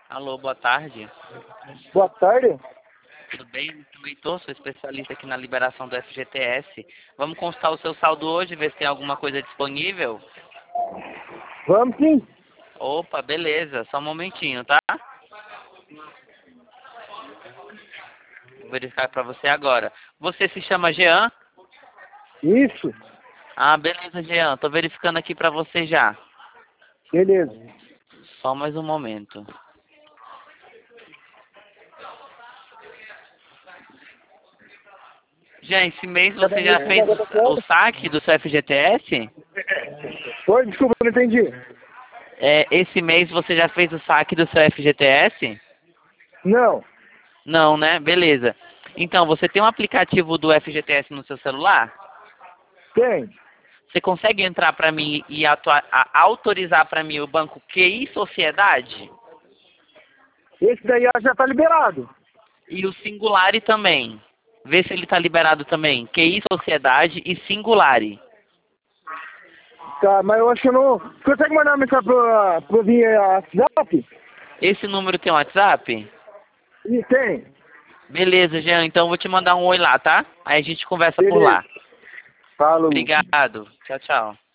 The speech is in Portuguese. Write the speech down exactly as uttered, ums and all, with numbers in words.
Alô, boa tarde. Boa tarde. Tudo bem? Eu Heitor, sou especialista aqui na liberação do F G T S. Vamos constar o seu saldo hoje, ver se tem alguma coisa disponível? Vamos sim. Opa, beleza. Só um momentinho, tá? Vou verificar para você agora. Você se chama Jean? Isso. Ah, beleza, Jean. Tô verificando aqui para você já. Beleza. Só mais um momento. Jean, esse mês você já fez o, o saque do seu F G T S? Oi, desculpa, não entendi. É, esse mês você já fez o saque do seu F G T S? Não. Não, né? Beleza. Então, você tem um aplicativo do F G T S no seu celular? Tem. Você consegue entrar para mim e atua- a- autorizar para mim o banco Q I Sociedade? Esse daí já tá liberado. E o Singulari também. Vê se ele está liberado também. Q I Sociedade e Singulari. Tá, mas eu acho que não... Consegue mandar uma mensagem pra, pra via WhatsApp? Esse número tem WhatsApp? E tem. Beleza, Jean. Então eu vou te mandar um oi lá, tá? Aí a gente conversa por Beleza. lá. Falou. Obrigado. Tchau, tchau.